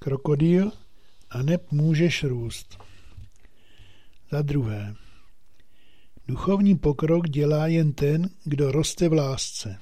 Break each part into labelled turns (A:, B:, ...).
A: krokodýl, aneb můžeš růst. Za druhé, duchovní pokrok dělá jen ten, kdo roste v lásce.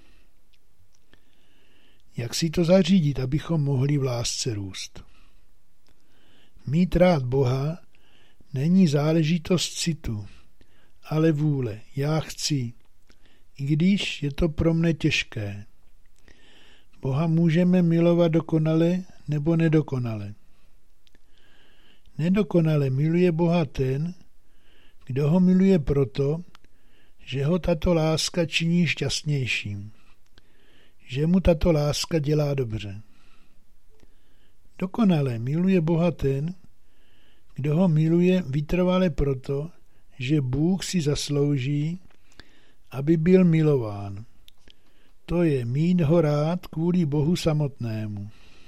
A: Jak si to zařídit, abychom mohli v lásce růst? Mít rád Boha není záležitost citu, ale vůle. Já chci, i když je to pro mne těžké. Boha můžeme milovat dokonale nebo nedokonale. Nedokonale miluje Boha ten, kdo ho miluje proto, že ho tato láska činí šťastnějším, že mu tato láska dělá dobře. Dokonale miluje Boha ten, kdo ho miluje vytrvale proto, že Bůh si zaslouží, aby byl milován. To je mít ho rád kvůli Bohu samotnému.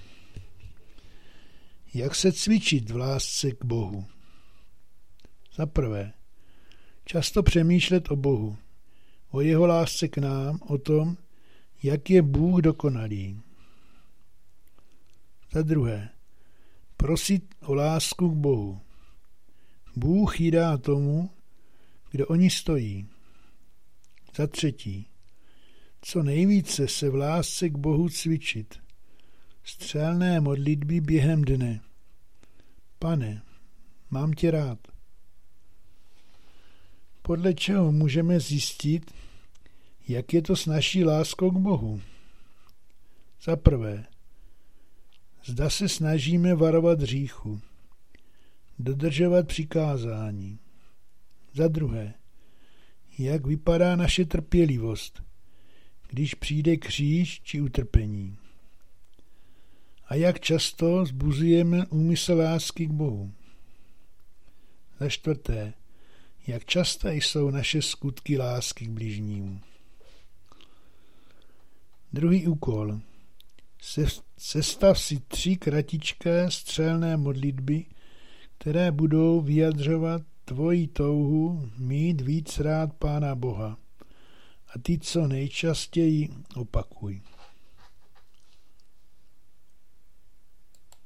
A: Jak se cvičit v lásce k Bohu? Za prvé, často přemýšlet o Bohu, o jeho lásce k nám, o tom, jak je Bůh dokonalý. Za druhé, prosit o lásku k Bohu. Bůh ji dá tomu, kdo o ní stojí. Za třetí, co nejvíce se v lásce k Bohu cvičit. Střelné modlitby během dne. Pane, mám tě rád. Podle čeho můžeme zjistit, jak je to s naší láskou k Bohu? Za prvé, zda se snažíme varovat hříchu, dodržovat přikázání. Za druhé, jak vypadá naše trpělivost, když přijde kříž či utrpení. A jak často vzbuzujeme úmysl lásky k Bohu. Za čtvrté, jak časté jsou naše skutky lásky k bližnímu. Druhý úkol. Sestav si 3 kratičké střelné modlitby, které budou vyjadřovat tvoji touhu mít víc rád Pána Boha. A ty co nejčastěji opakuj.